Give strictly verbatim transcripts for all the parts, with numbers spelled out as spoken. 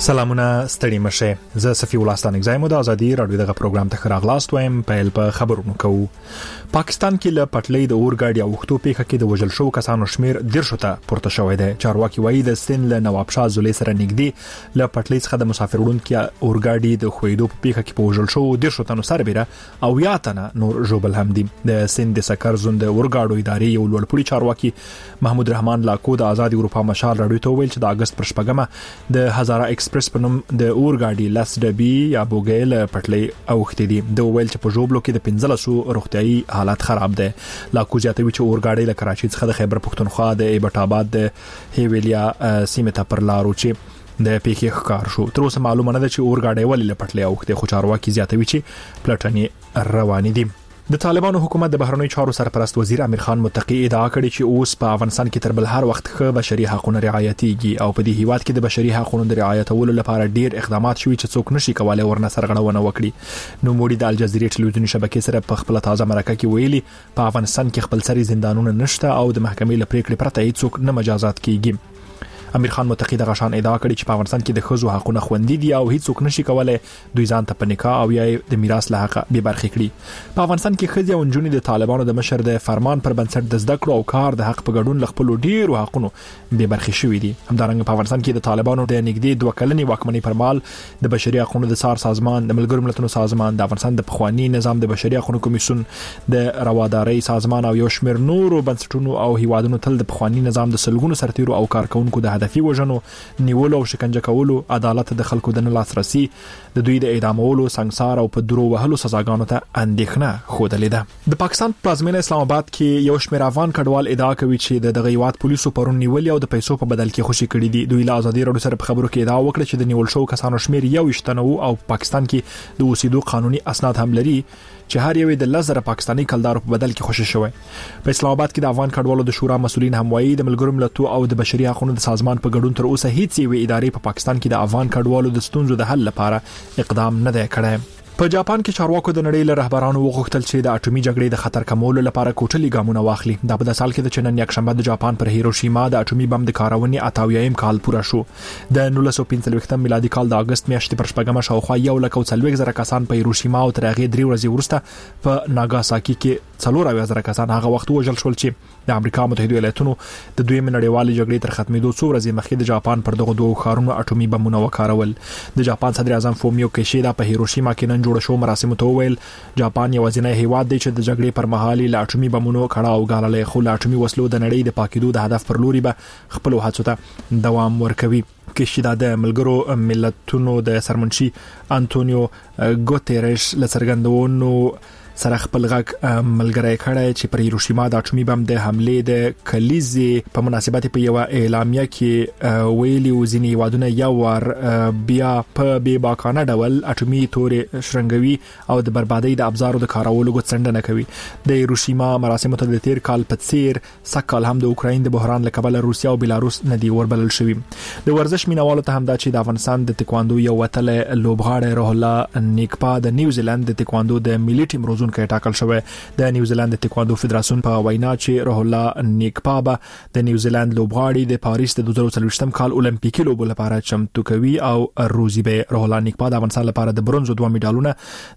سلامونه ستړي مشه. زه صفي الله ستانک زایم د ازادي رادیو دغه پروګرام ته خراغلاست وایم. پیل په خبرونو کوو. پاکستان کې له پټلۍ د اورګاډي او وختو پیښه کې د وژل شو کسانو شمیر ډیر شو ته پورته شوې ده. چارواکي وایي د سین له نواب شاه زولي سره نږدې له پټلۍ څخه د مسافرونو کې اورګاډي د خویدو په پیښه کې په وژل شو ډیر شو ته نو سربېره او یا تنه نور جوبل هم دي. د سین د سکر زوند اورګاډو ادارې یو لوړپوړي چارواکي محمود رحمان لاکو د آزاد اروپا مشال رادیو ته ویل چې د اگست پر شپږمه د هزاره ایکسپریس په نوم د اورګاډي لاس ډبي یا بوګیل پټلۍ اوختې دي. د ویل چې په جوبلو کې د پنځلس سو روغتيایي حالت خراب ده. لاکو زیاتوي چې اورګاډي له کراچۍ څخه د خیبر پختونخوا د ایبټ آباد د هیویلیا سیمه ته پر لارو چې د پیښې ښکار شو. تر اوسه معلومه نه ده چې اورګاډي ولې له پټلۍ اوختې، خو چارواکي زیاتوي چې پلټنې روانې دي. د طالبانو حکومت د بهرنی چارو سرپرست وزیر امیر خان متقی ادعا کړې چې اوس په افغانستان کې تر بل هر وخت ښه بشري حقوقو رعایتيږي او په دې هیواد کې د بشري حقوقو د رعایتولو لپاره ډیر اقدامات شوي چې څوک نشي کولای ورنه سرغړونه وکړي. نو موړي د الجزیرې ټلویزیونی شبکې سره په خپل تازه مرکه کې ویلي په افغانستان کې خپل سري زندانونه نشته او د محکمې لپاره پرته هیڅوک نه مجازات کیږي. امیر خان متقی د غشان ادعا کړې چې په افغانستان کې د خزو حقوقونه خوندي دي او هیڅوک نشي کولای دوی ځان ته په نکاح او یا د میراث له حق به برخې کړي. په افغانستان کې خزي او جنونی د طالبانو د مشر د فرمان پر بنسټ د زده کړو او کار د حق په ګډون لخپل ډیرو حقوقونه به برخې شوې دي. همدارنګه په افغانستان کې د طالبانو د نږدې دوه کلنې واکمنۍ پر مهال د بشري حقوقو د سار سازمان، د ملګرو ملتونو سازمان، د افغانستان د پخوانی نظام د بشري حقوقو کمیسیون، د روادارۍ سازمان او یو شمېر نورو بنسټونو او هیوادونو تل د پخوانی نظام د سلګونو سرتیرو او کارکونکو د هدفي وژنو، نیولو او شکنجه کولو، عدالت د خلکو د نه لاسرسي، د دوی د اعدامولو، سنگسار او په درو وهلو سزاګانو ته اندېښنه خوده لیده. د پاکستان پلازمینه اسلام آباد کې یو شمېر افغان کډوال ادعا کوي چې د دغه هیواد پولیسو پرون نیولې او د پیسو په بدل کې خوشي کړي دي. دوی له آزادي رادیو سره په خبرو کې ادعا وکړه چې د نیول شو کسانو شمیر یو شتنو او پاکستان کې د اوسېدو قانوني اسناد هم لري چې هر یو د لزر پاکستانی کلدارو په بدل کې خوشی شوی. په اسلام آباد کې د افغان کډوالو د شورا مسولین هم وایي د ملګرو ملتونو او د بشري حقوقو د سازمان په ګډون تر اوسه هیڅ یو ادارې په پاکستان کې د افغان کډوالو د ستونزو د حل لپاره اقدام نه دی کړی. په جاپان کې چارواکو د نړۍ له رهبرانو وغوښتل چې د اټومي جګړې د خطر کمولو لپاره کوټلي ګامونه واخلي. دا په سال کې د چنن یکشنبه د جاپان پر هیروشیما د اټومي بم د کارونې اتاویایم کال پوره شو. د نولس سوه پنځه ویشت میلادي کال د اگست میاشتې پر شپږمه شاوخوا یو لک او څلوېښت زره کسان په هیروشیما او تر هغې درې ورځې وروسته په ناګاساکي کې څلور اویا زره کسان هغه وخت وژل شول چې د امریکا متحده ایالاتونو د دویم نړیوالې جګړې تر ختمېدو څو ورځې مخکې د جاپان پر دغه دوه ښارونو اټومي بمونه وکارول. د جاپان صدر اعظم فومیو کیشیدا په هیروشیما کې نن جوړ شو مراسمو ته ویل جاپان یوازینی هیواد دی چې د جګړې پر مهال له اټومي بمونو کړه او ګاللې، خو له اټومي وسلو د نړۍ د پاکیدو د هدف پر لوري به خپل هڅو ته دوام ورکوي. کیشیدا د ملګرو ملتونو د سرمنشي انټونیو ګوتيريش لڅرګندونو سره خپل غږ ملګری کړی چې پر هیروشیما د اټومي بم د حمله د کلیزې په مناسبت په یو اعلامیه کې ویلي وزینی وادونه یو ور بیا په بې باکانه ډول اټومي تورې شرنګوي او د بربادۍ د ابزارو د کارولو غوښتنه کوي. د هیروشیما مراسمو ته د تیر کال په څیر سکهال هم د اوکراین د بحران لکبل روسیا او بیلاروس نه دی وربلل شوی. د ورزش مینوالو ته هم دا چې د افغانستان د تکواندو یو وتل لوبغاړی روح الله نیکپا د نیوزیلند د تکواندو د ملي ټیم روزون کې ټاکل شوی. د نیوزیلند د تکواندو فدراسیون په وینا چې روح الله نیکپا به د نیوزیلند لوبغاړي د پاریس د دوه زره څلوېښتم کال اولمپیکي لوبو لپاره چمتو کوي او روزي به روح الله نیکپا د افغانستان لپاره د برونز دوه میډالونه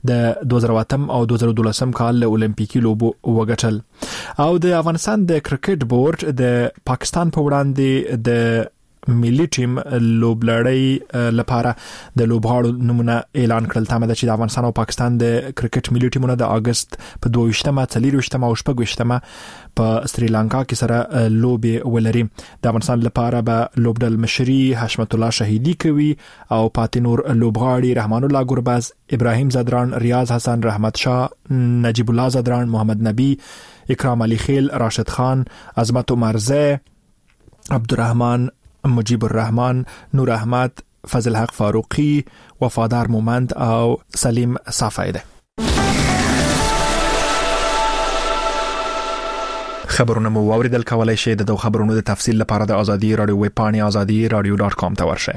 د دوه زره اتم او دوه زره دولسم کال له اولمپیکي لوبو وګټل. او د افغانستان د کرکټ بورډ د پاکستان په وړاندې د ملي ټیم لوبلړۍ لپاره د لوبغاړو نمونه اعلان کړل. تمه ده چې د افغانستان او پاکستان د کرکټ ملي ټیمونه د اگست په دوه ویشتمه، څلور ویشتمه او شپږ ویشتمه په سریلانکا کې سره لوبې ولري. د افغانستان لپاره به لوبډل مشري حشمت الله شهیدی کوي او پاتې نور لوبغاړي رحمان الله ګرباز، ابراهیم زدران، ریاض حسن، رحمت شاه، نجیب الله زدران، محمد نبی، اکرام علي خیل، راشد خان، عظمت عمرزه، عبدالرحمن، مجیب الرحمن، نور احمد، فضل حق فاروقی، وفادار مومند او سلیم صافی ده. خبرونه مو واوریدل. کولای شئ د خبرونو د تفصیل لپاره د ازادي رادیو ویب پاڼې ازادي رادیو ډاٹ کام ته ورشئ.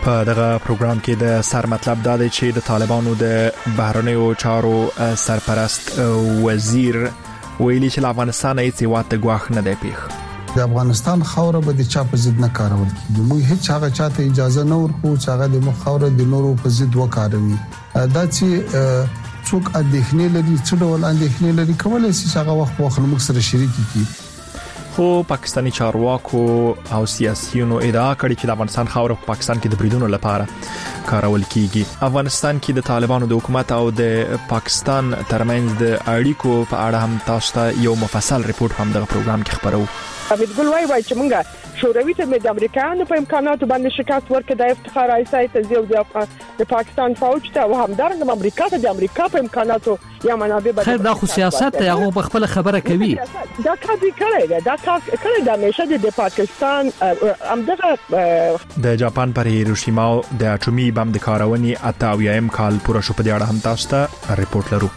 په دغه پروګرام کې د سر مطلب دا دی چې د طالبانو د بهرنیو چارو سرپرست وزیر ویلي چې افغانستان هیڅ هیواد ته ګواښ نه دی پیښ. د افغانستان خوره به د چا په ضد نه کارول کیږي. موږ هیڅ هغه چاته اجازه نه ورکو چې هغه د مخ خوره د نورو په ضد وکاروي. دا چې څوک اندېښنې لري څه ډول اندېښنې لري کولای شي چې هغه وخت وخت موږ سره شریک کړي. خو پاکستانی چارواکو او سیاسيونو ادعا کړې چې د افغانستان خوره په پاکستان کې د بریدونو لپاره کارول کیږي. افغانستان کې د طالبانو د حکومت او د پاکستان ترمنځ د اړیکو په اړه هم تاسو ته یو مفصل ریپورت هم د پروګرام کې خبرو. امید ګل وای وای چې مونږه شوروي ته د امریکایانو په امکاناتو باندې شکایت ورکړ د افتخار ایسای ته زیو د پاکستان فوج ته او همدارنګه امریکا ته د امریکا په امکاناتو یا منابع باندې خیر دا خو سیاست ته هغه په خپل خبره کوي. دا کار دی کړی دا کار کړی د نشه د پاکستان همدغه د جاپان پر هیروشیما د اټومي بم د کارونې اتاویم کال پوره شو. په دې اړه هم تاسو ته ریپورت لرو.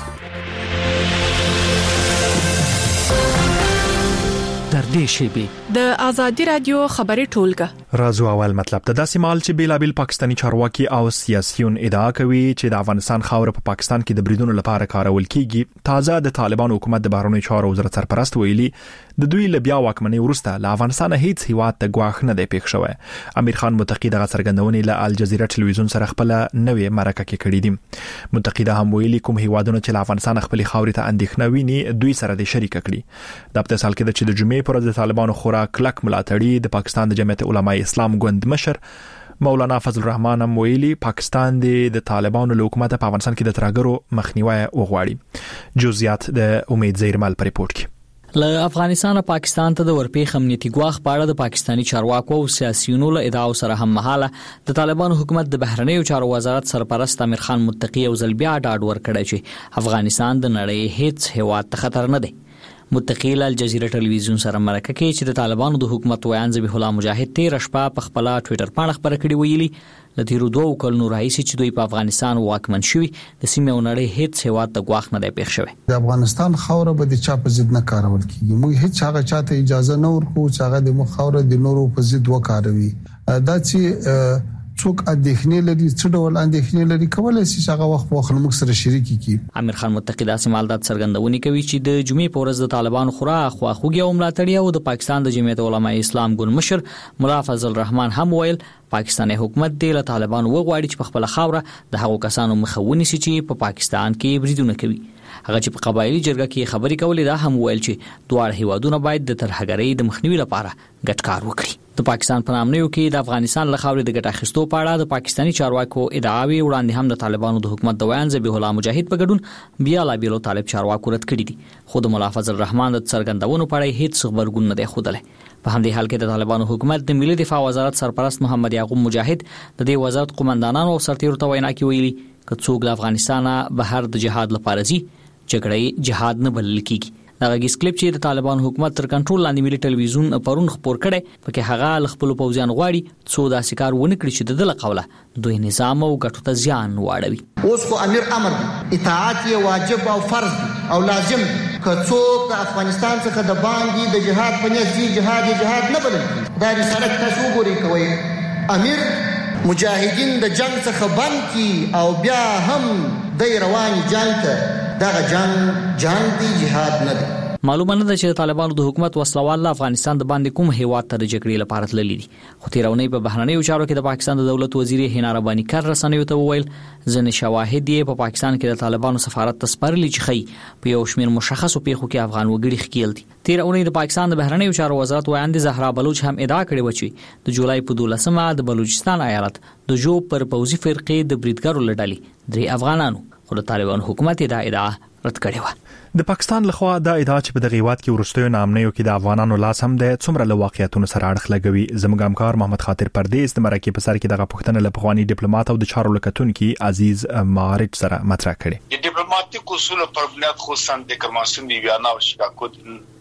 د آزادی رادیو خبري ټولګه رازو اول مطلب ته داسې مال چې بیلابل پاکستانی چارواکي او سیاسيون ادعا کوي چې د افغانستان خوره په پاکستان کې د بریدونو لپاره کارول کیږي. تازه د طالبان حکومت د بهرنیو چارو وزارت سرپرست ویلي د دوی له بیا واکمنۍ وروسته له افغانستان هیڅ هیواد ته ګواښ نه دی پیښ شوی. امیر خان متقی دغه څرګندونې له الجزیره ټلویزیون سره خپل نوې مرکه کې کړې دي. متقی دا هم ویلي کوم هیوادونه چې له افغانستان خپل خاورې ته اندېښنه ویني دوی سره د شریک کړي. د په سال کې د جمعې پر د طالبانو خورا کلک ملاتړي د پاکستان د جمعیت علماء اسلام ګوند مشر مولانا فضل الرحمن هم ویلي پاکستان د طالبانو له حکومت په افغانستان کې د ترګرو مخنیوي وغواړي. جزئیات د امید زیرمل په ریپورت کې. له افغانستان پاکستان ته د ورپېښ امنیتي ګواښ په اړه د پاکستانی چارواکو او سیاسيونو له ادعاو سره هم مهاله د طالبانو حکومت د بهرنیو چارو وزارت سرپرست امیر خان متقی او زلبیا ډاډ ورکړی چې افغانستان د نړۍ هیڅ هیواد ته خطر نه دی. متقی الجزیره ټلویزیون سره مرکه کې چې د طالبانو د حکومت ویان ذبیح الله مجاهد تیر شپه په خپل ټوئیټر باندې خبره کړې ویلي د تیرو دوه کلونو راهیسې چې دوی په افغانستان واکمن شوي د سیمې او نړۍ هیڅ هیواد ته ګواښ نه دی پیښ شوی. د افغانستان خوره به د چا په ضد نه کارول کیږي. موږ هیڅ هغه چاته اجازه نه ورکو چې هغه د مخ خوره د نورو په ضد وکاروي. دا چې څوک اندېښنې لري څه ډول اندېښنې لري کولای شي چې هغه وخت وخت موږ سره شریک کړي. امیر خان متقی داسې مالدات څرګندونې کوي چې د جمعې په ورځ د طالبانو خورا خواخوږي او ملاتړي او د پاکستان د جمعیت علماء اسلام ګوند مشر مولا فضل الرحمن هم ویل پاکستاني حکومت د له طالبانو وغواړي چې په خپل خاوره د هغو کسانو مخاوني سي چې په پاکستان کې بریدونه کوي. هغه چې په قبایلی جرګه کې خبرې کولې دا هم ویل چې دواړه هیوادونه باید د ترهګرۍ د مخنیوي لپاره ګډ کار وکړي. د پاکستان په نامنیو کې د افغانستان له خاورې د ګټه اخیستو په اړه د پاکستانی چارواکو ادعاوې وړاندې هم د طالبانو د حکومت د ویان ذبیح الله مجاهد په ګډون بیا لا بیلو طالب چارواکو رد کړي دي. خو د مولا فضل الرحمن د څرګندونو په اړه هیڅ خبرګون نه دی ښودلی. په همدې حال کې د طالبانو حکومت د ملي دفاع وزارت سرپرست محمد یعقوب مجاهد د دې وزارت قومندانانو او سرتیرو ته وینا کې ویلي چې څوک له افغانستان بهر د جهاد لپاره ځي جګړه جهاد نه بلل کیږي. دا غږیز کلیپ چې د طالبان حکومت تر کنټرول لاندې ملي ټلویزیون پرون خبر کړي پکې هغه خپل پوځیان غواړي څو دا شکار ونه کړی چې د دله قوله دوی نظام او ګټو ته زیان واړوي. اوس خو امیر امر اطاعت یې واجب او فرض او لازم که څوک د افغانستان څخه د باندې د جهاد په نیت ځي جهاد جهاد نه بلل کیږي. دا رسالت تاسو وګورئ کوي امیر مجاهدین د جنگ څخه بند کی او بیا هم د رواني جنگ ته دغه جنگ جنگ دی جهاد نه دی. معلومه نه ده چې طالبانو د حکومت وسلوال افغانستان د باندې کوم هیواد ته د جګړې لپاره تللی دي. خو تیرونی په بهرنیو چارو کې د پاکستان د دولت وزیر هینا ربانی کار رسنیو ته وویل ځنې شواهد یې په پاکستان کې د طالبانو سفارت ته سپارلي چې خي په یو شمېر مشخصو پیښو کې افغان وګړي ښکیل دي. تیرونی د پاکستان د بهرنیو چارو وزارت وایاند زهرا بلوچ هم ادعا کړې و چې د جولای په دولسمه د بلوچستان ایالت د جوب پر پوځي فرقې د بریدګرو لړلې درې افغانانو خو د طالبانو حکومت دا ادعا رد کړې و. د پاکستان لخوا دا ادعا چې په دغه هیواد کې ورستیو نامنیو کې د افغانانو لاس هم د څومره له واقعیتونو سره اړخ لګوي. زموږ همکار محمد خاطر پردیس د مرکې په سر کې دغه پوښتنه له پخوانی ډیپلوماټ او د چارو لکتونکو عزیز مارچ سره مطرح کړي. د ډیپلوماټیک اصول پر بنیاد خصوصا د کرماسون دی ویانا او شکایت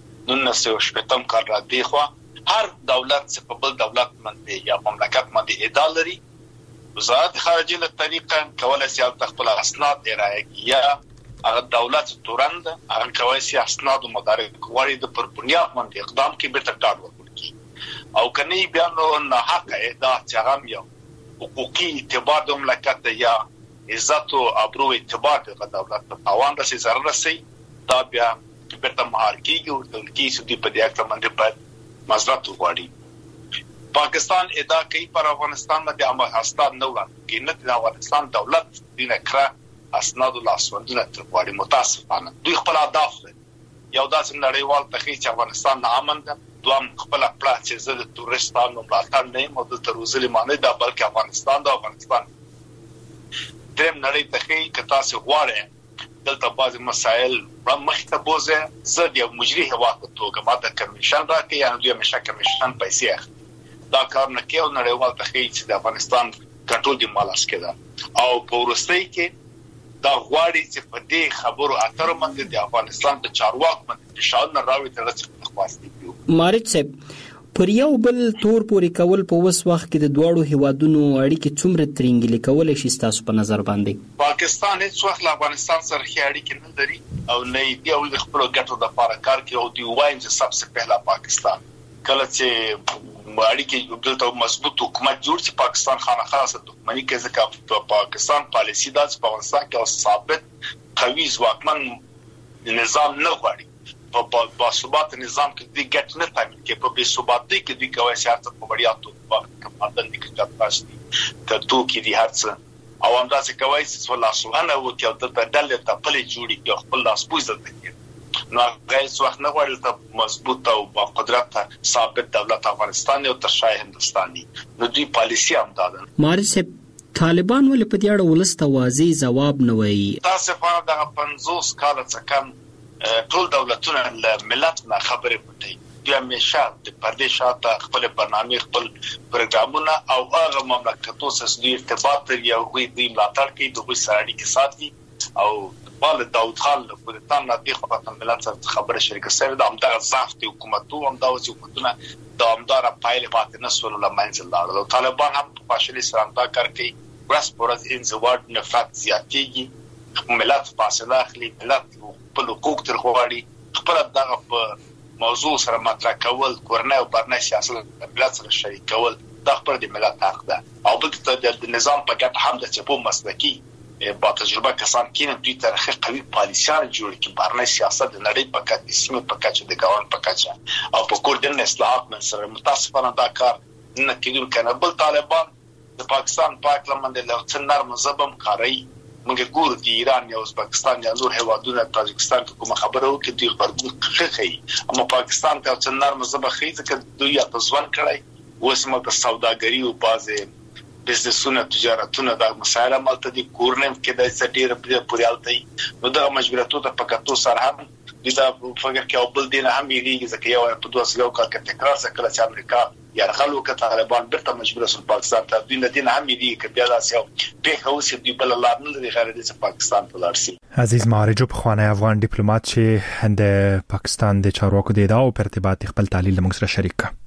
نن سه شپتم کار را دی خو هر دولت څخه په بل دولت باندې یا مملکت باندې ادعا لري. وزارت خارجه له طریقه کولای شي خپل اسناد درایي یا هغه دولت تورند هغه کوي سي اسناد او مدارک غوړي د پر بنیاد باندې اقدام کې به تر ډاډ ورکړي او کني بیا نو نه حق دا چې هغه یو حقوقي اعتبار د مملکت یا عزت او ابرو اعتبار د دولت په توان رسي ضرر رسي دا بیا بیرته مهار کیږي او د کیسو دی په دې اړه باندې په مزرعت وغواړي. پاکستان ادعا کوي پر افغانستان باندې عمل هستان نه وړاندې نه د افغانستان دولت دینه کړه اسناد لاسوندونه تر وړي متاسفانه دوی خپل اهداف یو داسې نړیوال تخیل چې افغانستان امن ده دوام خپل پلاټ چې زه د تورستانو ملاتړ نه یم او د تروزلي معنی دا بلکې افغانستان د افغانستان دریم نړۍ تخیل کتا سه غواړي دلته بعض مسائل مخته بوزه زه د مجری هوا په توګه ماده کمیشن راکې یا دوی مشه کمیشن پیسې اخلي دا کار نه کېو نړیوال تخیل چې د افغانستان کنټرول دی مالاس کېده او په ورستۍ کې دا غواړي چې په دې خبرو اترو باندې د افغانستان د چارواکو باندې فشار نه راوړي تر څو خلاصي کیو. مارج صاحب پر یو بل تور پوري کول په وس وخت کې د دوړو هیوادونو اړیکې څومره ترنګلې کولای شي تاسو په نظر باندې؟ پاکستان هیڅ وخت له افغانستان سره ښه اړیکې نه لري او نه دی او د خپل ګټو د لپاره کار کوي او دی وایم چې سبسه پهلا پاکستان کله چې اړیکې دلته مضبوط حکومت جوړ چې پاکستان خانه خاصه دښمنی کوي ځکه په پاکستان پالیسی د افغانستان کې ثابت قوي ځواکمن نظام نه غواړي په باثبات نظام کې د ګټ نه تامین کې په بې ثباتۍ کې د کوي سیاست په وړیا توګه کمادن دي کې تاسو ته تو کې دي هرڅ او همداسې کوي چې ولا سبحانه و تعالی د ډلې ته خپل جوړي کې خپل لاس پوزه دي نو غیر وخت نه غواړي ته مضبوط او با قدرت ثابت دولت افغانستان او ترشای هندستاني نو دوی پالیسی هم دادن. مارج صاحب طالبان ولې په دې اړه ولسته واضح جواب نه وایي؟ تاسو په دغه پنځوس کال څخه کم ټول دولتونه له ملت نه خبرې پټي دوی همیشه د پردې شاته خپل برنامه خپل پروګرامونه او هغه مملکتونو سره د ارتباط لري او دوی د ملاتړ کوي د وسایل کې ساتي او بل داود خان له پولیسان نه دی خو په ملت سره خبره شریک سره د امدار ضعف حکومتو هم دا حکومتونه د امدار پایله پاتې نسول له منځل لاړل. طالبان هم په فاشلی سره دا کار کوي ورس پرز انزواد نفرت زیاتېږي ملت فاصله اخلي ملت په حقوق تر غواړي خپل دغه په موضوع سره مطرح کول کورنۍ او برنامه سیاست ملت سره شریک کول د خپل د ملت حق ده او بل د نظام په ګټه هم د چپو مسلکی با تجربه کسان کینه دوی ترخه قوي پالیسیان جوړ کی برنامه سیاست د نړۍ په کچه سیمه په کچه د ګاون په کچه او په کوردن اصلاحات من سره متاسفانه دا کار نه کیدل کنه. بل طالبان د پاکستان پاک لمنده له څنګه مذهبم کاری موږ ګور د ایران یا ازبکستان یا نور هیوادونو تاجکستان کوم خبره وکړي دوی خبرګون کوي اما پاکستان ته څنګه مذهب خېځه چې دوی یا تزوان کړی وسمه د سوداګری او بازه بزنسونه تجارتونه د مسایل مالته دي کورنم کې د سټیر په پوریالتي نو د مجبوراتو ته پکاتو سره هم دا فکر کې او بل دین هم یې ځکه یو په دوه سلو کال کې تکرار سره چې امریکا یا خلکو کې طالبان برته مجبور سول پاکستان ته دین دین هم یې کې بیا داسې په هوسه دی بل الله نه لري غیر د پاکستان په لارسي. عزیز مارج په خوانه افغان ډیپلوماټ چې د پاکستان د چارواکو د ادعا او په ارتباط خپل تحلیل موږ سره شریک کړ.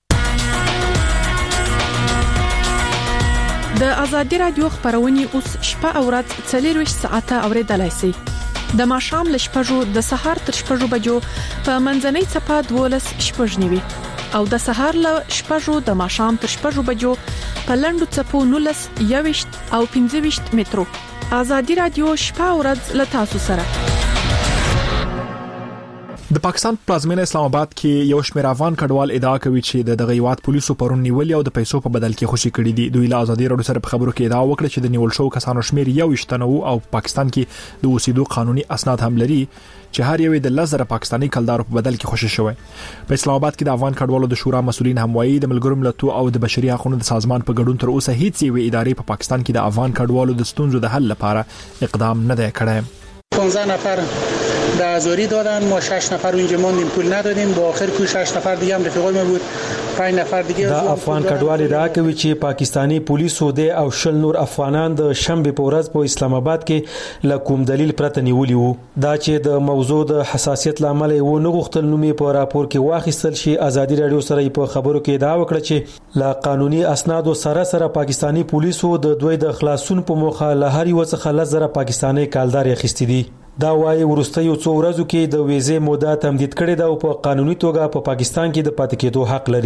د ازادي رادیو خبرونه اوس شپه او ورځ څلور ساعته اوریدلای شئ. د ماښام ل شپږو د سهار تر شپږو بجو په منځنۍ چپه دولس شپږ نیوي او د سهار ل شپږو د ماښام تر شپږو بجو په لندو چپو نولس یويشت او پنځه ویشت مترو. ازادي رادیو شپه او ورځ ل تاسو سره. د پاکستان پلازمینه اسلام آباد کې یو شمېر افغان کډوال ادعا کوي چې د دغه هیواد پولیسو پرون نیولې او د پیسو په بدل کې خوشي کړي دي. دوی له ازادي رادیو سره په خبرو کې ادعا وکړه چې د نیول شو کسانو شمېر یو وشتنو او پاکستان کې د اوسېدو قانوني اسناد هم لري چې هر یو د لزر پاکستانی کلدارو په بدل کې خوشي شوی. په اسلام آباد کې د افغان کډوالو د شورا مسؤلین هم وایي د ملګرو ملتونو او د بشري حقوقو د سازمان په ګډون تر اوسه هیڅ یوې ادارې په پاکستان کې د افغان کډوالو د ستونزو د حل لپاره اقدام نه دی کړی. پانزده نفر به ازوری دادن، ما شش نفر اونجا موندیم پول ندادیم، با آخر کو شش نفر دیگه هم رفیقای ما بود، پنج نفر دیگه دا افغان کډوال دا کوي چې پاکستانی پولیسو د او شل نور افغانان د شنبه په ورځ په اسلام آباد کې له کوم دلیل پرته نیولي وو. دا چې د موضوع د حساسیت لامل و نه غوښتل نومې په راپور کې واخیستل شي. ازادي رادیو سره په خبرو کې دا وکړه چې لا قانوني اسنادو سره سره پاکستانی پولیسو د دوی د خلاصون په موخه له هر یو څخه لزر پاکستانی کالدار اخیستي دي. دا وايي ورسته یو څو ورځو کې د ویزې موده تمدید کړې ده او په قانوني توګه په پا پاکستان کې د پاتې کېدو حق لري.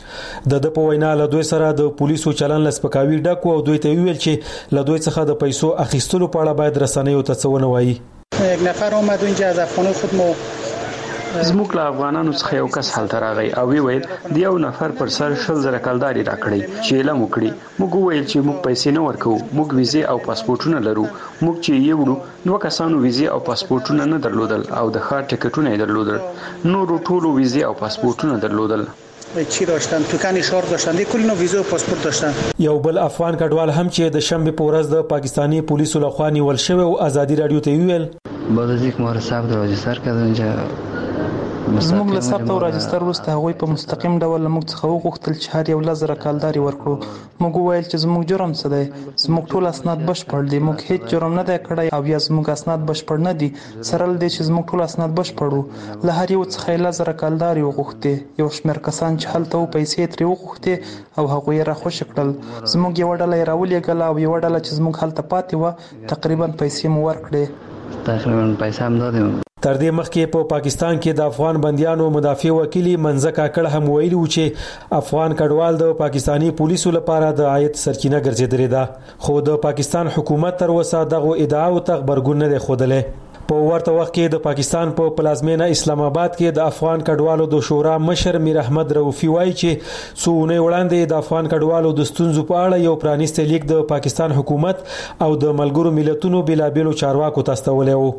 د د په وینا له دوی سره د پولیسو چلن لسپکاوي ډکو او دوی ته ویل چې له دوی څخه د پیسو اخیستلو په اړه باید رسنیو ته څه ونه وایي. یک نفر اومد اونجا از افغانای خود مو زموږ له افغانانو څخه یو کس هلته راغی او وی ویل د یو نفر پر سر شل زره کلداري راکړي چې اعلان وکړي. موږ ویل چې موږ پیسې نه ورکو، موږ ویزه او پاسپورتونه لرو. موږ چې یو وړو نو کسانو ویزه او پاسپورتونه نه درلودل او د ښار ټیکټونه یې درلودل. نو ټولو ویزه او پاسپورتونه درلودل. چی داشتن توکان شهر داشتن دی کلی نو ویزا و پاسپورت داشتن. یو بل افغان کډوال هم چې د شنبه په ورځ د پاکستانی پولیسو لخوا نیول شوی او ازادي رادیو ته ویل بعد از یک ماه ثبت و راجستر کردن اینجا زموږ له ثبت او راجستر وروسته هغوی په مستقیم ډول موږ څخه وغوښتل چې هر یو لزر کالداري ورکړو. موږ وویل چې زموږ جرم څه دی، زموږ ټول اسناد بشپړ دي، موږ هیڅ جرم نه دی کړی او یا زموږ اسناد بشپړ نه دي. سره له دې چې زموږ ټول اسناد بشپړ وو، له هر یو څخه لزر کالداري وغوښتې. یو شمېر کسان چې هلته و پیسې ترې وغوښتې او هغوی یې راخوشي کړل. زموږ یوه ډله یې راولېږله او یوه ډله چې زموږ هلته پاتې وه تقریبا پیسې مو ورکړې. تقریبا پیسې هم دادیم. تر دې مخکې په پاکستان کې د افغان بنديانو مدافع وکیل منځ کاکړ هم ویلي و چې افغان کډوال د پاکستانی پولیسو لپاره د عاید سرچینه ګرځېدلې ده، خو د پاکستان حکومت تر اوسه دغه ادعاو ته خبرګون نه دی ښودلی. په ورته وخت کې د پاکستان په پلازمینه اسلام آباد کې د افغان کډوالو د شورا مشر میر احمد رؤفي وایي چې څو اونۍ وړاندې د افغان کډوالو د ستونزو په اړه یو پرانیستی لیک د پاکستان حکومت او د ملګرو ملتونو بېلابېلو چارواکو ته استولی و.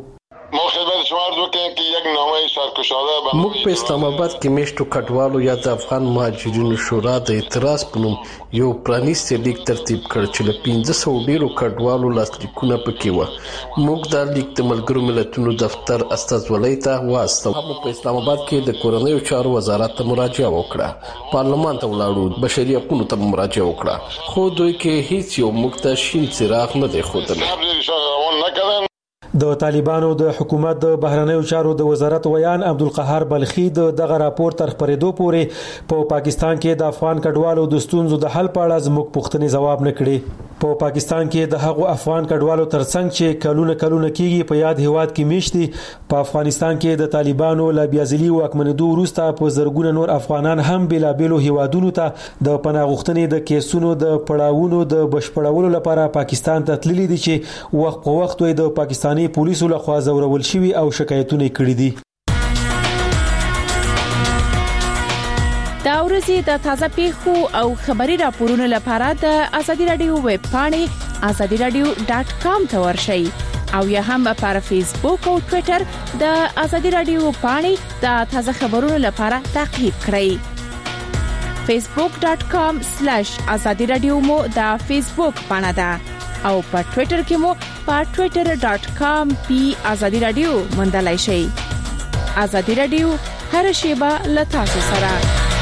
موږ په اسلام آباد کې میشتو کډوالو یا د افغان مهاجرینو شورا د اعتراض په نوم یو پرانیستی لیک ترتیب کړ چې له پنځه سوه ډیرو کډوالو لاسلیکونه پکې وو. موږ دا لیک د ملګرو ملتونو دفتر استازولۍ ته واستو. هم په اسلام آباد کې د کورنیو چارو وزارت ته مراجعه وکړه، پارلمان ته ولاړو، بشري حقوقو ته مراجعه وکړه، خو دوی کې هیڅ یو موږ ته شین څراغ نه دی ښودلی. د طالبانو د حکومت د بهرنیو چارو د وزارت ویان عبدالقهار بلخي د دغه راپور تر خبرېدو پورې په پاکستان کې د افغان کډوالو د ستونزو د حل په اړه زموږ پوښتنې ځواب نه کړي. په پاکستان کې د هغو افغان کډوالو ترڅنګ چې کلونه کلونه کېږي په یاد هیواد کې میشت دي، په افغانستان کې د طالبانو له بیازلي واکمنېدو وروسته په زرګونه نور افغانان هم بېلابېلو هیوادونو ته د پناه غوښتنې د کیسونو د پړاوونو د بشپړولو لپاره پاکستان ته تللي دي چې وخت په وخت دوی د پاکستاني پولیسو لخوا زورول شوي او شکایتونه کړي دي. دا ورځې د تازه پیښو او خبري راپورونو لپاره د ازادي رادیو ویب پاڼې ازادي رادیو ډاټ کام ته ورشئ او یا هم پر فیسبوک او ټوئیټر د ازادي رادیو پاڼې د تازه خبرونو لپاره تعقیب کړئ. فیسبوک ډاټ کام سلیش ازادي رادیو مو د فیسبوک پاڼه ده او په ټوئیټر کې مو په ټوئیټر ډاټ کام پی ازادي رادیو موندلای شئ. ازادي رادیو هر شیبه له تاسو سره.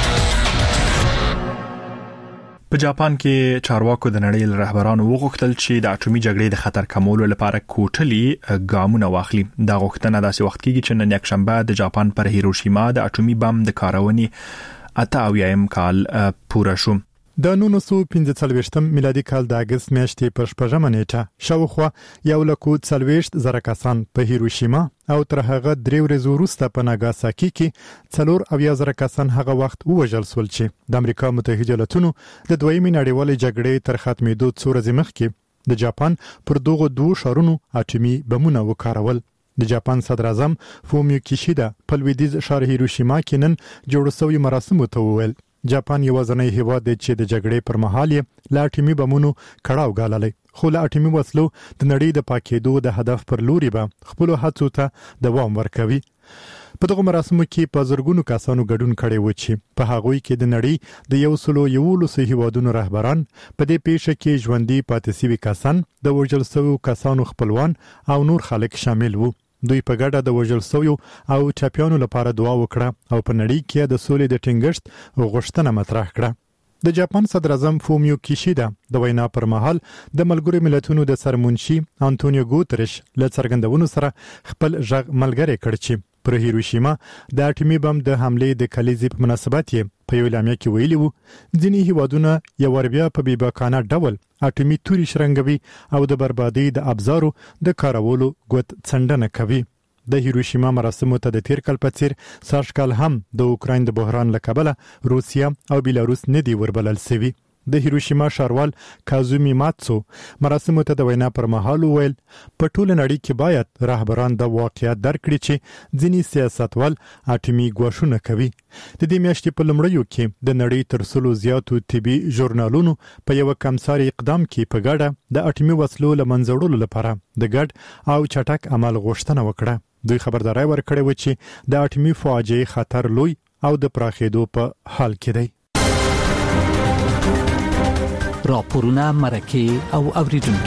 په جاپان کې چارواکو د نړۍ له رهبرانو وغوښتل چې د اټومي جګړې د خطر کمولو لپاره کوټلي ګامونه واخلي. دا غوښتنه داسې وخت کېږي چې نن یکشنبه د جاپان پر هیروشیما د اټومي بم د کارونې اته اویایم کال پوره شو. د نولس سوه پنځه څلوېښتم میلادي کال د اگست میاشتې پر شپږمه نیټه شاوخوا یو لکو څلوېښت زره کسان په هیروشیما او تر هغه درې ورځې وروسته په ناګاساکي کې څلور اویا زره کسان هغه وخت ووژل شول چې د امریکا متحده ایالاتونو د دویمې نړیوالې جګړې تر ختمېدو څو ورځې مخکې د جاپان پر دغو دوو ښارونو اټومي بمونه وکارول. د جاپان صدر اعظم فومیو کیشیدا په لویدیځ ښار هیروشیما کې نن جوړ شوي مراسمو ته وویل جاپان یوازینی هیواد دی چې د جګړې پر مهال یې له اټومي بمونو کړاو ګاللی، خو له اټومي وسلو د نړۍ د پاکېدو د هدف پر لوري به خپلو هڅو ته دوام ورکوي. په دغه مراسمو کې په زرګونو کسانو ګډون کړی و چې په هغوی کې د نړۍ د یو سلو یولسو هیوادونو رهبران، په دې پیښه کې ژوندي پاتې شوي کسان، د وژل شویو کسانو خپلوان او نور خلک شامل وو. دوی په ګډه د وژل شویو او ټپیانو لپاره دعا وکړه او په نړۍ کې د سولې د ټینګښت غوښتنه مطرح کړه. د جاپان صدر اعظم فومیو کیشیدا د وینا پر مهال د ملګرو ملتونو د سرمنشي انټونیو ګوتریش له څرګندونو سره خپل ژغ ملګری کړ چې پر هیروشیما د اټومي بم د حملې د کلیزې په مناسبت یې په یو اعلامیه کې ویلي وو ځینې هیوادونه یو ور بیا په بیباکانه ډول اټومي توري شرنګوي او د بربادي د ابزارو د کارولو ګوت څنډنه کوي. د هیروشیما مراسمو ته د تیر کال په څیر سږکال هم د اوکراین د بحران له کبله روسیا او بیلاروس نه دی وربلل شوی. د هیروشیما ښاروال کازومی ماتسو مراسمو ته د وینا پر مهال وویل په ټول نړۍ کې باید رهبران د واقعیت درک کړي چې ځینې سیاستوال اټومي ګواښونه کوي. د دې میاشتې په لومړیو کې د نړۍ تر سلو زیاتو طبي ژورنالونو په یو کمساري اقدام کې په ګډه د اټومي وسلو له منځه وړلو لپاره د ګډ او چټک عمل غوښتنه وکړه. دوی خبرداري ورکړې و چې د اټومي فاجعې خطر لوی او د پراخېدو په حال کې دی. راپورونه مرکه او اوریدونکو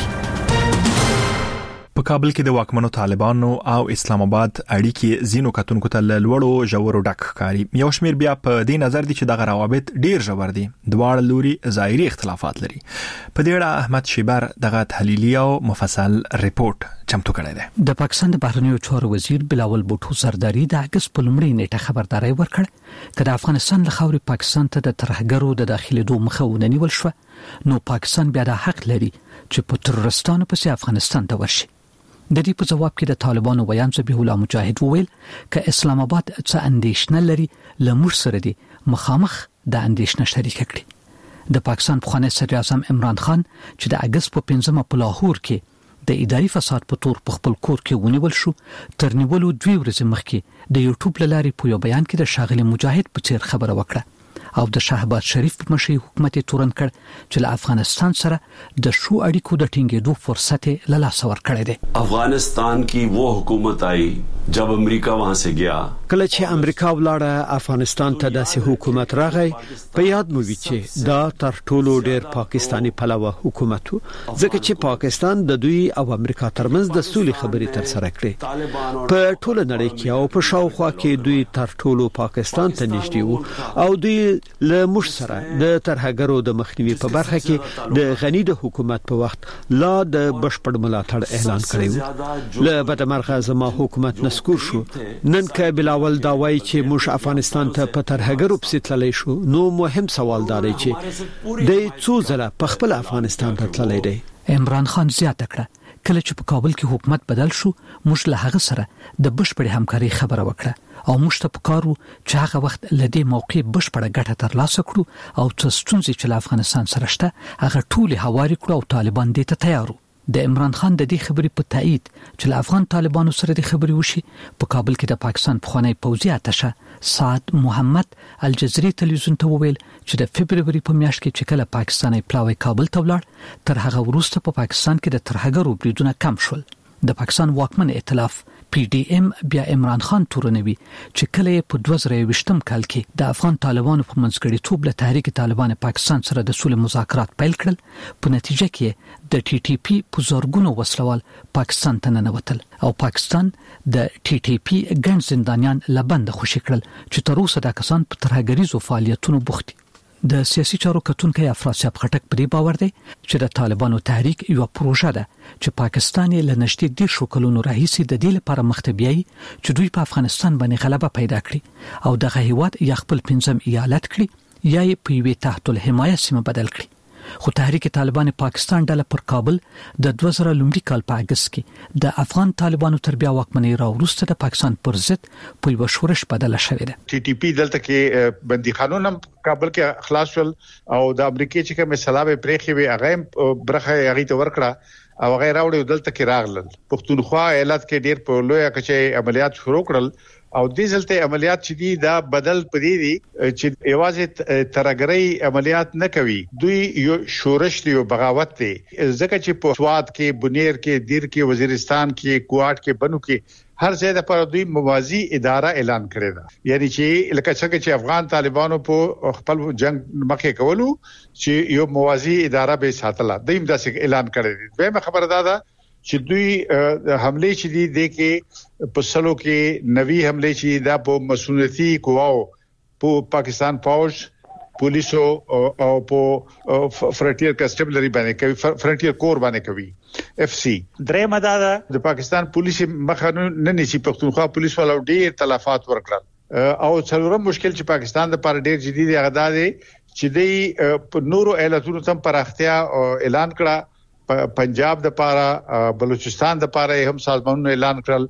په کابل کې د واکمنو طالبانو او اسلام آباد اړیکې زینو کتونکو ته لوړو ژورو ډک ښکاري. یو شمېر بیا په دې نظر دي چې دغه روابط ډیر ژور دي. دواړه لوري ظاهري اختلافات لري. په دې اړه احمد شیبر دغه تحلیلي او مفصل ریپورت چمتو کړی دی. د پاکستان د بهرنیو چارو وزیر بلاول بوټو زرداری د اگست په لومړۍ نیټه خبرداري ورکړه چې د افغانستان له خاورې پاکستان ته د ترهګرو د داخليدو مخه ونیول شو، نو پاکستان بیا د حق لري چې په ترورستانو پسې افغانستان ته ورشي. د دې په جواب کې د طالبانو ویان ذبیح الله مجاهد وویل ک اسلام آباد څه اندیشنه لري لمر سره دي مخامخ د اندیشنه شریک کړي. د پاکستان پخوانی صدر اعظم عمران خان چې د اگست په پنځمه په لاهور کې د اداري فساد په تور په خپل کور کې ونیول شو، تر نیولو دوی ورځې مخکې د یوټیوب لارې په یو بیان کې د شاغلي مجاهد په څیر خبره وکړه او د شهباز شریف په مشرۍ حکومت تورن کړ چې له افغانستان سره د شو اړیکو د ټینګېدو فرصت له لاسه ورکړی دی. افغانستان کی وہ حکومت آئی جب امریکا وہاں سے گیا. کله چې امریکا ولاړه افغانستان ته داسې حکومت راغی، په یاد مو وي چې دا تر ټولو ډېر پاکستانی پلوه حکومت و، ځکه چې پاکستان د دوی او امریکا ترمنځ د سولې خبرې تر سره کړې. په ټول نړۍ کې او په شاوخوا کې دوی تر ټولو پاکستان ته نږدې وو او دوی له موږ سره د ترهګرو د مخنیوي په برخه کې د غنی د حکومت په وخت لا د بشپړ ملاتړ اعلان کړی و. له بدمرغه زما حکومت نسکور شو. نن که بلاول دا وایي چې موږ افغانستان ته په ترهګرو پسې تللی شو، نو مهم سوال دا دی چې د څو ځله په خپل افغانستان ته تللی دی. عمران خان زیاته کړه کله چې په کابل کې حکومت بدل شو، موږ له هغه سره د بشپړ همکاري خبره وکړه او موږ ته پکارو چې هغه وخت لدې موقع بشپړه ګټه ترلاسه کړو او څه ستونزې چې له افغانستان سره شته هغه ټول هواري کړو او طالبان دې ته تیار وو. د عمران خان د دې خبرې په تایید چې له افغان طالبانو سره د خبرې وشي، په کابل کې د پاکستان پخوانی پوځي اتشه سعد محمد الجزري تلویزیون ته وویل چې د فبرवरी په میاشت کې چې کله پاکستاني پلاوی کابل ته ولاړ، تر هغه وروسته په پاکستان کې د ترهګرو بریدونه کم شول. د پاکستان واکمن ائتلاف پی ډی ایم بیا عمران خان تورنوي چې کله په دوه زره یوویشتم کال کې د افغان طالبانو په منځګړیتوب له تحریک طالبان پاکستان سره د سولې مذاکرات پیل کړل، په نتیجه کې د ټي ټي پی په زورګونو وسلوال پاکستان ته ننوتل او پاکستان د ټي ټي پی ګڼ زندانیان لبند خوشي کړل چې تر اوسه د کسان په ترهګریزو فعالیتونو بوخت دي. د سیاسي چارو کتونکو افراسیاب خټک پرې باور دی چې د طالبانو تحریک یو پروژه ده چې پاکستان له نږدې ډیر شو کلونو راهیسې د دې لپاره مخته بیایي چې دوی په افغانستان باندې غلبه پیدا کړي او دغه هیواد یا خپل پنځم ایالت کړي یا یې په یوه تحت الحمایه سیمه بدل کړي. خو تحریک طالبان پاکستان ډله پر کابل د دوه زره لومړي کال په اگست کې د افغان طالبانو تر بیا واکمنۍ راوروسته د پاکستان پر ضد په یو شورش بدله شوې ده. ټي ټي پی دلته کې بندي قانون هم کابل کې خلاص شول او د امریکای چې کوم سلابه پرېخي وي هغه برخه هغه ته ورکړه او هغه راوړل دلته کې راغلل. پښتونخوا ایالت کې ډېر په لوی کچې عملیات شروع کړل او د ځلته عملیات چې دي دا بدل پدې دي چې یوازې ترګری عملیات نه کوي، دوی یو شورش دی او بغاوت دی. ځکه چې په سواد کې، بنیر کې، دیر کې، وزیرستان کې، کوټ کې، بنو کې هر ځای د پر دوی موازی اداره اعلان کړی دا. یعنی چې لکه څنګه چې افغان طالبانو په خپل جنگ مخه کولو چې یو موازی اداره به ساتله، دیم داسې اعلان کړی دی. به خبره ده چې دوی حمله چې دي د کې په سلو کې نوي حمله چې دا په مسؤلیتي قواو په پاکستان فوج، پولیسو او په فرنټیر کانسټیبلری باندې کوي، فرنټیر کور باندې کوي اف سی. درې مداده د پاکستان پولیس مخه نه نشي، پښتونخوا پولیس ولو ډیر تلفات ورکړل او څلورم مشکل چې پاکستان د پر ډیر جدي دی هغه دی چې د په نورو ایالتونو تم پراختیا اعلان کړه. پنجاب د پاره، بلوچستان د پاره هم سازمانونو اعلان کړل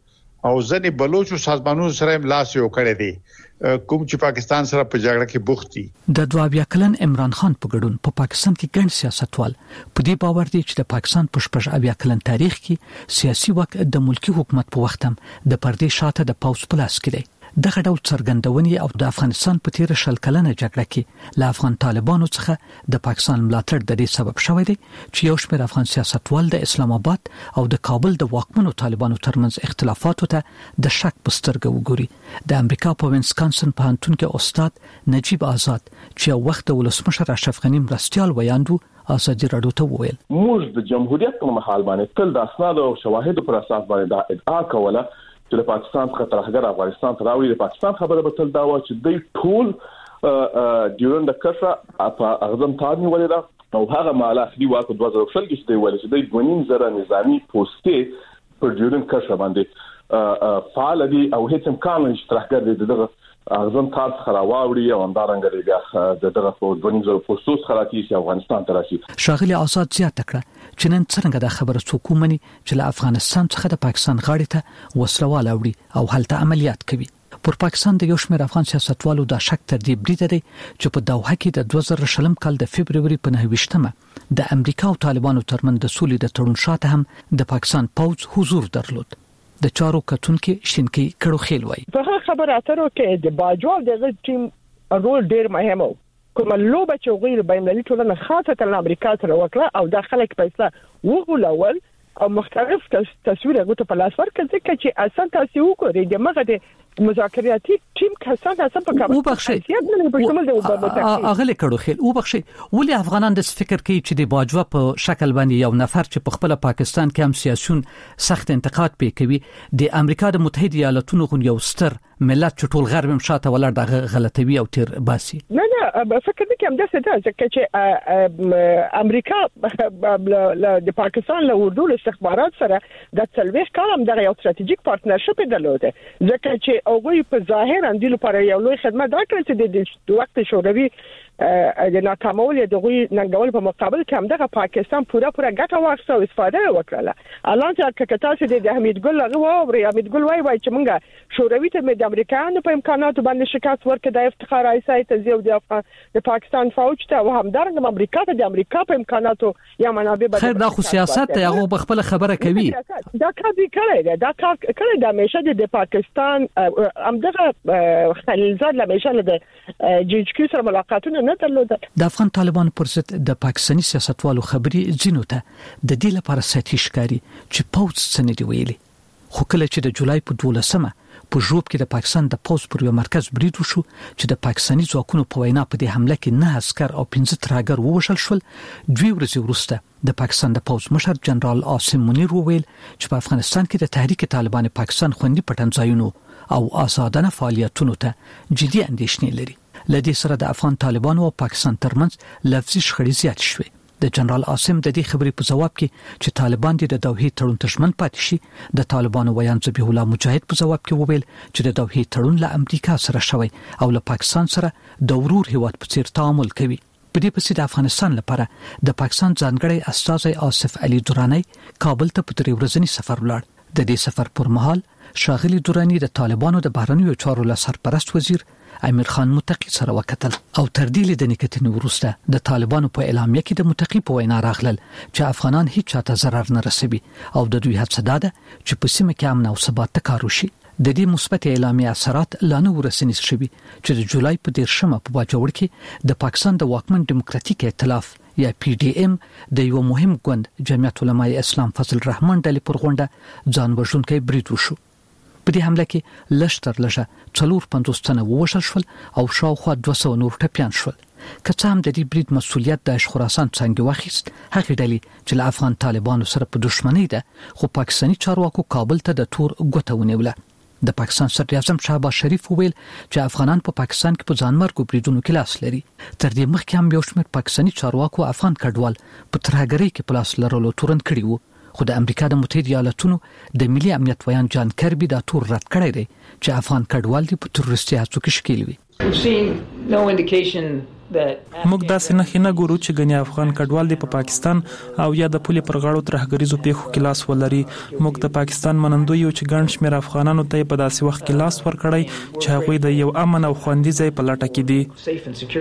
او ځنې بلوچو سازمانونو سره لاس یو کړی دی کوم چې پاکستان سره په جګړه کې بوخت دي. د دوه بیا کلن عمران خان په ګډون په پا پاکستان کې ګڼ سیاستوال په دې باور دي چې د پاکستان په شپږ بیا کلن تاریخ کې سیاسي واک د ملکی حکومت په وخت هم د پردې شاته د پاوز پلاس کې دی. دغه ډول څرګندونې او د افغانستان په تیر شل کلنه جګړه کې له افغان طالبانو څخه د پاکستان ملاتړ د دې سبب شوی دی چې یو شمېر افغان سیاستوال د اسلام آباد او د کابل د واکمنو طالبانو ترمنځ اختلافاتو ته د شک په سترګه وګوري. د امریکا په وینسکانسن پوهنتون کې استاد نجیب آزاد چې یو وخت د ولسمشر اشرف غنی مرستیال ویاندو ازادي راډیو ته وویل موږ د جمهوریت په محل باندې تل د اسناد او شواهد پر اساس باندې دا ادعا کوله چې د پاکستان څخه ترهګر افغانستان ته راوړي. د پاکستان خبره به تل دا و چې دوی ټول ډیورنډ کرښه په اغزم تار نیولې ده او هغه مالافي واکو دوه زره شل کې ویل چې دوی دونیم زره نظامی پوسټې پر ډیورنډ کرښه باندې فعال دي او هیڅ امکان نشته ترهګر دي دغه اغزم تار څخه راوړي او همدارنګه دی بیا دغه په دونیم زره پوسټوس خلاصي چې افغانستان ته راشي. شاغلي آزاد زیاته کړه چې نن څنګه د خبره څوک ومني چې له افغانستان څخه د پاکستان غاړې ته وسلوال اوړي او هلته عملیات کوي. پر پاکستان د یو شمېر افغان سیاستوالو د شک تر دې بریده دی چې په دوحه کې د دوه زره شلم کال د فبرवरी په نهه ویشتمه د امریکا او طالبانو ترمنځ د سولې د تړون شاته هم د پاکستان پوځ حضور درلود. د چارو کتونکو شینکی کړو خېل وای په خبره اترو کې د باجوال د ټیم رول ډیر مهم و. کوم لوبه چې غیر بینالمللي ټولنه خاصه د امریکا سره وکړه او د خلک پیسې وغولول او مختلف تصویر غوته په لاس ورکړ ځکه چې اصل تاسو وګورئ د مغه د مذاکراتي ټیم کسان اصل په کابل اغله کړو خل او بخشي ولې افغانان د فکر کوي چې د باجوا په شکل باندې یو نفر چې په خپل پاکستان کې هم سیاسيون سخت انتقاد پې کوي د امریکا د متحده ایالاتونو غو یو ستر ملت چې ټول غرب هم شاته ولر د غلطوي او تیر باسي. نه نه فکر دې کوم د څه ده ځکه چې امریکا د پاکستان له اردو استخبارات سره د څلويخ کال د یو ستراتیژیک پارتنرشپ درلوده ځکه چې اوغوی په ظاهر اندیل لپاره یو لوی خدمت درکړي چې د وخت شوروي د ناکامول د غوی ننګول په مقابل کې هم د پاکستان پوره پوره ګټه واخیسته او استفاده وکړه. الان چې کتاسو د حمید ګل هغه او حمید ګل وای وای چې مونږه شوروي ته د امریکایانو په امکاناتو باندې شکایت ورکړ د افتخار ایسای ته زیو د د پاکستان فوج ته او همدارنګه امریکا ته د امریکا په امکاناتو یا منابع بدل خیر دا خو سیاست ته هغه بخپل خبره کوي دا کار دی کړی دا کار کړی د همیشه د پاکستان همدغه خلیلزاد همیشه د جی ایچ کیو سره ملاقاتونه د افغان طالبان پر ضد د پاکستاني سیاستوالو خبري ځینو ته د دې لپاره ساتي ښکاری چې پوز سند ویلي خو کله چې د جولای په دولسمه په جوب کې د پاکستان د پوز پر یو مرکز برید وشو چې د پاکستاني ځواکونو په وینا په دې حمله کې نه عسكر او پنځه ترهګر ووژل شول. دوی ورځې وروسته د پاکستان د پوز مشر جنرال عاصم منیر وویل چې په افغانستان کې د تحریک طالبان پاکستان خوندي پټنځایونو او آزادانه فعالیتونو ته جدي اندېښنې لري. لدې سره د افغان طالبانو او پاکستان ترمنځ لفظي شخړې زیات شوې. د جنرال عاصم د دې خبرې په جواب کې چې طالبان د دوحې تړون تشمن پاتې شي د طالبانو ویان ذبیح الله مجاهد په جواب کې وویل چې د دوحې تړون له امریکا سره شوی او له پاکستان سره د ورور هیواد په څیر تعامل کوي. په دې پسې د افغانستان لپاره د پاکستان ځانګړی استازی آصف علي دورانی کابل ته په درې ورځنی سفر ولاړ. د دې سفر پر مهال شاغلي دورانی د طالبانو د بهرنیو چارو له سرپرست وزیر امیر خان متقی سره وکتل او تر دې لیدنې کتنې وروسته د طالبانو په اعلامیه کې د متقی په وینا راغلل چې افغانان هیڅ چاته ضرر نه رسوي او د دوی هڅه ده چې په سیمه کې امن او ثبات ته کار وشي. د دې مثبت اعلامیه اثرات لا نه ورسېنې شوي چې د جولای په دیرشمه په باجوړ کې د پاکستان د واکمن ډیموکراتیک ائتلاف یا پی ډی ایم د یو مهم ګوند جمعیت علماء اسلام فضل الرحمن ډلې پر غونډه ځان وژونکي برید وشو. په دې حمله کې لشتر لږه څلور پنځوس تنه ووژل شول او شاوخوا دوه سوه نور ټپيان شول. که څه هم د دې برید مسولیت د خراسان څنګه واخیست هغه ډلې چې له افغان طالبانو سره په دښمنۍ ده خو پاکستاني چارواکو کابل ته د تور ګوته ونیوله. د پاکستان صدر اعظم شهباز شریف وویل چې افغانان په پاکستان کې په ځانمرګو بریدونو کې لاس لري. تر دې مخکې هم یو شمېر پاکستاني چارواکو افغان کډوال په ترهګرۍ کې په لاس لرلو تورن کړي وو. خو د امریکا د متحده ایالاتونو د ملي امنیت ویان جان کربي دا تور رد کړی دی چې افغان کډوال دي په تروریستي هڅو کې شکیل وي. We've seen no indication موږ داسې نه خنه ګورو چې غنی افغان کډوال دی په پا پاکستان او یا د پولي پر غاړو ترهګریزو پیښو کې لاس ولري. موږ د پاکستان منندوی یو چې ګڼ شمېر افغانانو ته په داسې وخت کې لاس ورکړی چې هغه د یو امن او خوندي ځای په لټه کې دي.